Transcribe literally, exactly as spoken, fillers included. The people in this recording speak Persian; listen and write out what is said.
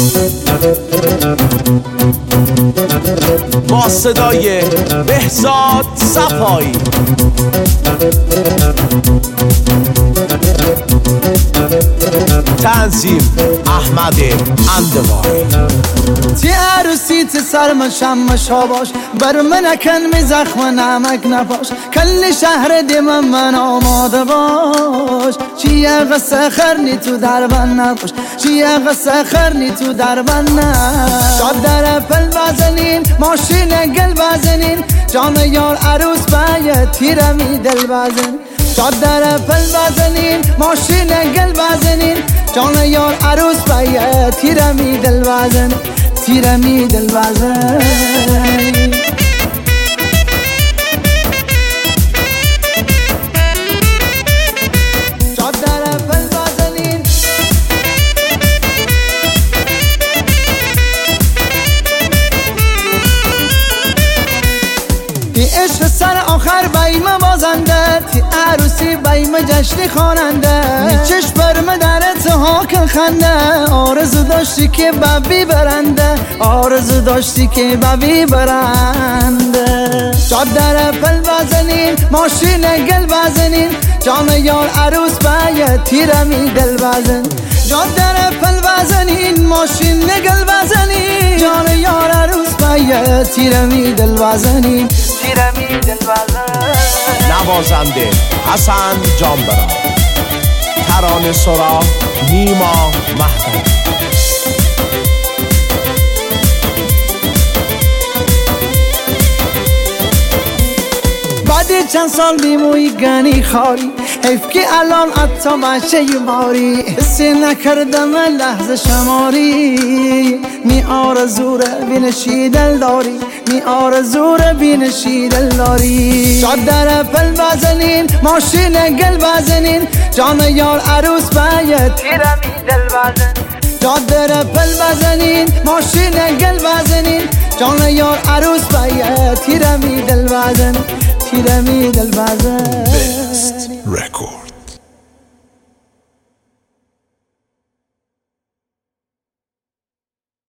با صدای بهزاد صفایی. تنظیم احمد اندواری. تی عروسی تی سرم شمش ها باش، بر من کن می زخم نمک نپاش، کل شهر دیم من آماده باش. چیه غصه خرنی تو در بن نباش، چیه غصه خرنی تو در بن نباش. شاد در پل بزنین ماشین گل بزنین، جان یار عروس باید تیره می دل بزن. شاد در پل بزنین ماشین گل بزنین، جان یار عروس باید تیره می دل بزن، تیره می دل بزن. شاد در پل بزنین تی عشق سر آخر بایم بازنده، تی عروسی بایم جشن خواننده. چشم برم در اتحاک خنده، آرزو داشتی که ببی برنده، آرزو داشتی که ببی برنده. شاد در پل بزنین ماشین گل بزنین، جان یار عروس باید تیره می دل بزن. شاد در پل بزنین ماشین گل بزنین، جان یار عروس باید تیره می دل بزنین، تیره می دل بزن. نوازنده حسن جانبرا، ترانه سرا نیما مهدوی. بعد چند سال بیموی گنی خاری، حیف که الان حتی بچه یماری. حسی نکردم لحظه شماری، می آرزو رو بینشی دل داری، می آرزو رو بینشی دل داری. شاد در پل بزنین ماشین گل بزنین، جان یار عروس باید تیره می دل بزن. شاد در پل بزنین ماشین گل بزنین، جان یار عروس باید تیره می دل بزن، تیره می دل بزن.